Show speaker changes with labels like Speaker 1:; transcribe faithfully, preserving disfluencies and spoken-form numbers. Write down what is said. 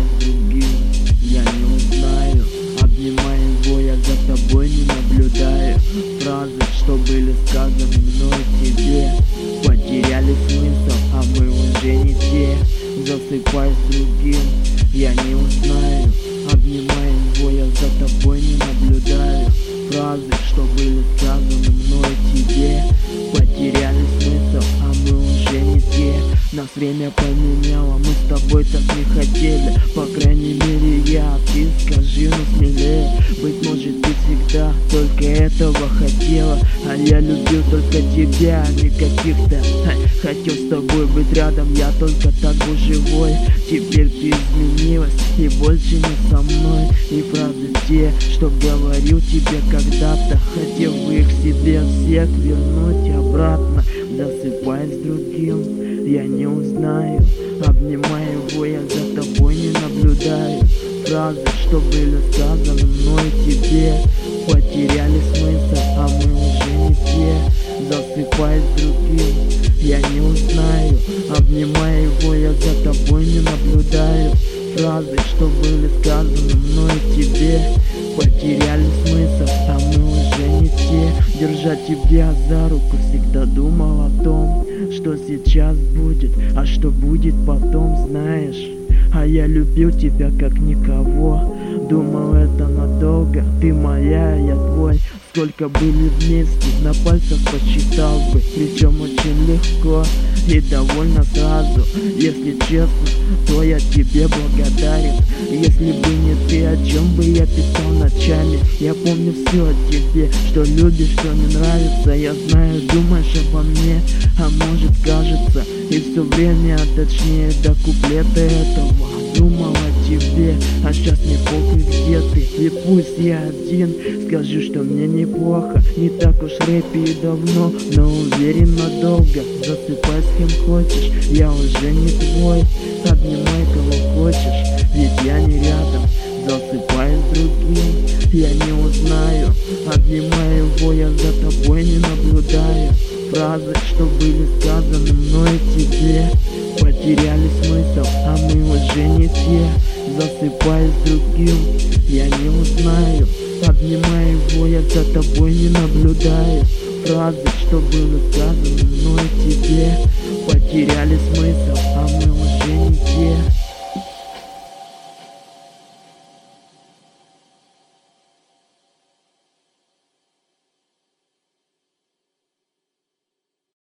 Speaker 1: с другим, я не узнаю. Обнимая его, я за тобой не наблюдаю. Фразы, что были сказаны мной тебе, потеряли смысл, а мы уже не те. Засыпай с другим, я не узнаю. Обнимая его, я за тобой не наблюдаю. Фразы, что были сказаны мной тебе, потеряли смысл, а мы уже не те. Нас время поменяло, мы с тобой так не хотели. По крайней мере я, ты скажи, ну смелее. Быть может ты всегда только этого хотела, а я любил только тебя, а не каких-то. Хотел с тобой быть рядом, я только так был живой. Теперь ты изменилась и больше не со мной. И фразы те, что говорил тебе когда-то, хотел бы их себе всех вернуть обратно. Засыпай с другим, я не узнаю. Обнимая его, я за тобой не наблюдаю. Фразы, что были сказаны мной тебе, потеряли смысл, а мы уже не те. Засыпай с другим, я не узнаю. Обнимая его, я за тобой не наблюдаю. Фразы, что были сказаны мной тебе, потеряли смысл, а мы уже не те. Держа тебя за руку, всегда думал о том, что сейчас будет, а что будет потом, знаешь. А я любил тебя как никого, думал это надолго, ты моя, я твой. Сколько были вместе, на пальцах посчитал бы, причем очень легко и довольно сразу. Если честно, то я тебе благодарен. Если бы не ты, о чем бы я писал ночами? Я помню все о тебе, что любишь, что не нравится. Я знаю, думаешь обо мне, а может кажется. И все время, а точнее до куплета этого думал о тебе, а сейчас не похуй где ты. И пусть я один, скажу, что мне неплохо. Не так уж рэпи и давно, но уверен надолго. Засыпай с кем хочешь, я уже не твой. Обнимай кого хочешь, ведь я не рядом. Засыпай с другим, я не узнаю. Обнимая его, я за тобой не наблюдаю. Фразы, что были сказаны мной тебе, потеряли смысл, а мы уже не те. Засыпай с другим, я не узнаю. Обнимая его, я за тобой не наблюдаю. Фразы, что были сказаны мной тебе, потеряли смысл, а мы уже не те.